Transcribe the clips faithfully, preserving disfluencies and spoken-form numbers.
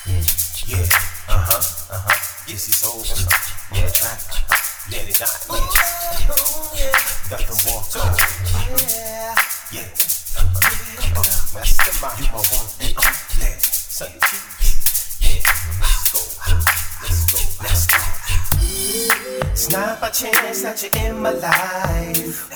Yeah, uh-huh, uh-huh. Yes, he's over. Yeah, let it die. Yeah, got them walk on. Yeah, yeah. Uh, mastermind, you my one and only. Sunday Keys. Yeah, let's go. Let's go. Let's go. It's not by chance that you're in my life.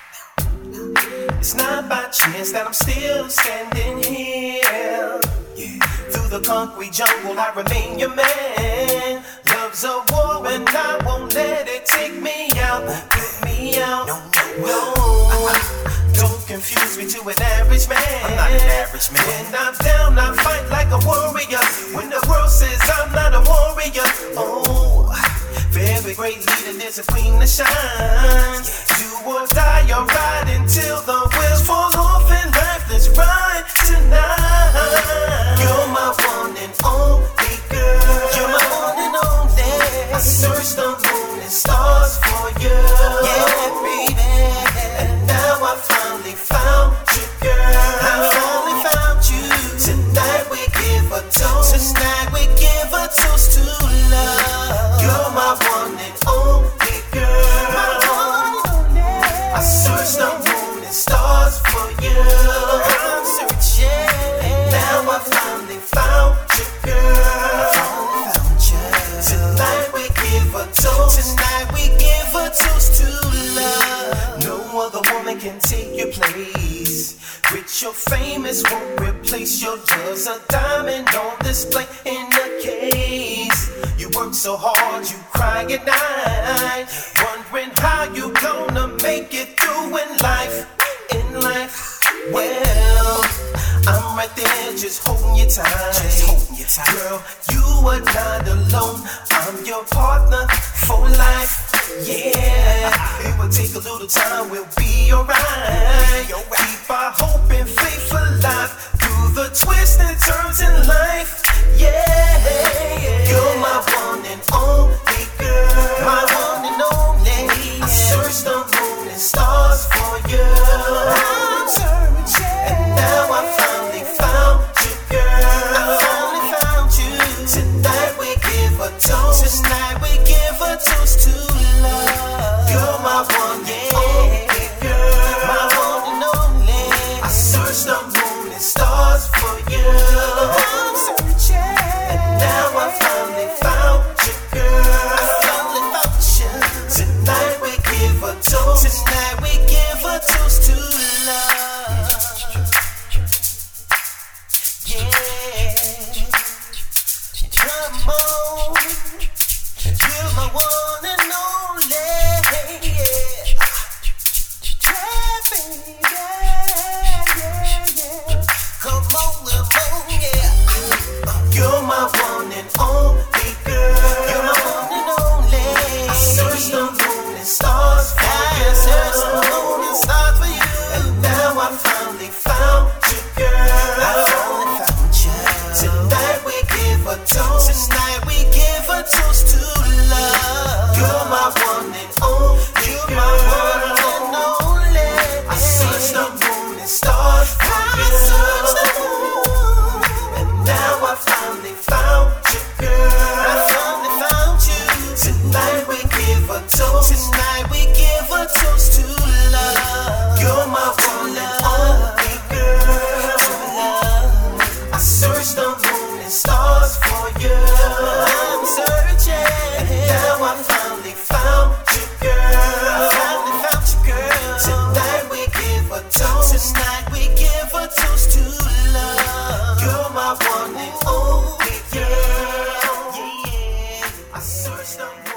It's not by chance that I'm still standing here. Yeah. Through the concrete jungle, I remain your man. Love's a war and I won't let it take me out. Get me out. No, no, no. Don't confuse me to an average man. I'm not an average man. When I'm down, I fight like a warrior. When the world says I'm not a warrior, oh, for every great leader, there's a queen that shines. Do or die, you're right until the wheels fall off and life. Let's ride tonight. You're my one and only girl. You're my one and only. I searched the moon and stars for you. Yeah, baby. And now I finally found you, girl. I finally found you. Tonight we give a toast. Tonight we give a toast to love. You're my one and only girl. My one and only. I searched the moon and stars for you. I'm searching. And now I finally found you, girl. I finally found you. Tonight we give a toast. Tonight we give a toast to love. No other woman can take your place. Rich or famous won't replace your love's a diamond on display in a case. You work so hard, you cry at night, wondering how you gonna make it through in life. In life, well, I'm right there just holding you tight. Just holding you tight. Girl, you are not alone. I'm your partner for life. Yeah, it will take a little time. We'll be alright. Keep our hope and faith alive through the twists and turns in life. Yeah, you're my one and only girl. My one and only. I searched the moon and stars for you. I'm searching. And now I finally found you, girl. I finally found you. Tonight we give a toast. Tonight we give a toast to love. You're my one and only girl. My one and only. I searched the moon and stars for you. I'm searching. And now I finally found you, girl. I finally found you. Tonight we give a toast. Tonight we give a toast to love. Yeah. Come on. You're my one and only. Yeah. Yeah, baby. Yeah, yeah. Come on, come on, yeah. You're my one and only girl. You're my one and only. I searched the moon and stars for you. I searched the moon and stars for you. And now I finally found you, girl. I finally found you. Tonight we give a toast. Tonight we give a toast to love. You're my one and only. You're my one and only. I searched the moon and stars for you. I searched the moon. And now I finally found you, girl. I finally found you. Tonight we give a toast. Tonight we give a toast to love. You're my one and only girl. I searched the moon and stars for you. I'm searching. And now I finally found you, girl. I finally found you, girl. Tonight we give a toast. Tonight we give a toast to love. You're my one and only girl. Yeah, I searched the